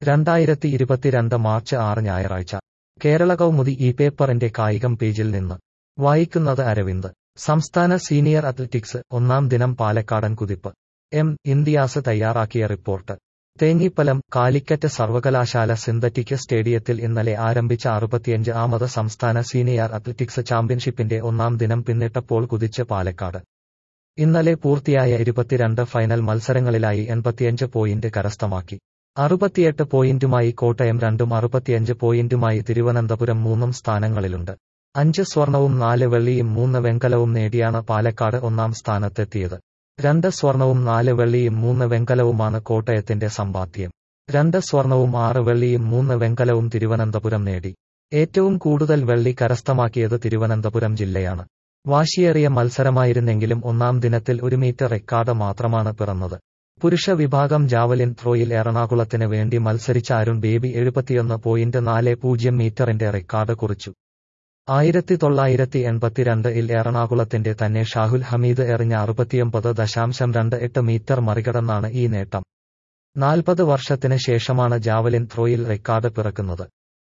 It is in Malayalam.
2022 മാർച്ച് 6 ഞായറാഴ്ച കേരള കൗമുദി ഈ പേപ്പറിന്റെ കായികം പേജിൽ നിന്ന് വായിക്കുന്നത് അരവിന്ദ്. സംസ്ഥാന സീനിയർ അത്ലറ്റിക്സ് ഒന്നാം ദിനം പാലക്കാടൻ കുതിപ്പ്. ഇന്ത്യാസ് തയ്യാറാക്കിയ റിപ്പോർട്ട്. തേഞ്ഞിപ്പലം കാലിക്കറ്റ് സർവകലാശാല സിന്തറ്റിക് സ്റ്റേഡിയത്തിൽ ഇന്നലെ ആരംഭിച്ച 65-ാമത് സംസ്ഥാന സീനിയർ അത്ലറ്റിക്സ് ചാമ്പ്യൻഷിപ്പിന്റെ ഒന്നാം ദിനം പിന്നിട്ടപ്പോൾ കുതിച്ച് പാലക്കാട്. ഇന്നലെ പൂർത്തിയായ 22 ഫൈനൽ മത്സരങ്ങളിലായി 85 പോയിന്റ് കരസ്ഥമാക്കി. 68 പോയിന്റുമായി കോട്ടയം 2ഉം 65 പോയിന്റുമായി തിരുവനന്തപുരം 3ഉം സ്ഥാനങ്ങളിലുണ്ട്. 5 സ്വർണവും 4 വെള്ളിയും 3 വെങ്കലവും നേടിയാണ് പാലക്കാട് ഒന്നാം സ്ഥാനത്തെത്തിയത്. 2 സ്വർണവും 4 വെള്ളിയും 3 വെങ്കലവുമാണ് കോട്ടയത്തിന്റെ സമ്പാദ്യം. 2 സ്വർണവും 6 വെള്ളിയും 3 വെങ്കലവും തിരുവനന്തപുരം നേടി. ഏറ്റവും കൂടുതൽ വെള്ളി കരസ്ഥമാക്കിയത് തിരുവനന്തപുരം ജില്ലയാണ്. വാശിയേറിയ മത്സരമായിരുന്നെങ്കിലും ഒന്നാം ദിനത്തിൽ 1 മീറ്റർ റെക്കാർഡ് മാത്രമാണ് പിറന്നത്. പുരുഷ വിഭാഗം ജാവലിൻ ത്രോയിൽ എറണാകുളത്തിന് വേണ്ടി മത്സരിച്ച അരുൺ ബേബി 71.40 മീറ്ററിന്റെ റെക്കാർഡ് കുറിച്ചു. 1982-ൽ എറണാകുളത്തിന്റെ തന്നെ ഷാഹുൽ ഹമീദ് എറിഞ്ഞ 69.28 മീറ്റർ മറികടന്നാണ് ഈ നേട്ടം. 40 വർഷത്തിന് ശേഷമാണ് ജാവലിൻ ത്രോയിൽ റെക്കാർഡ് പിറക്കുന്നത്.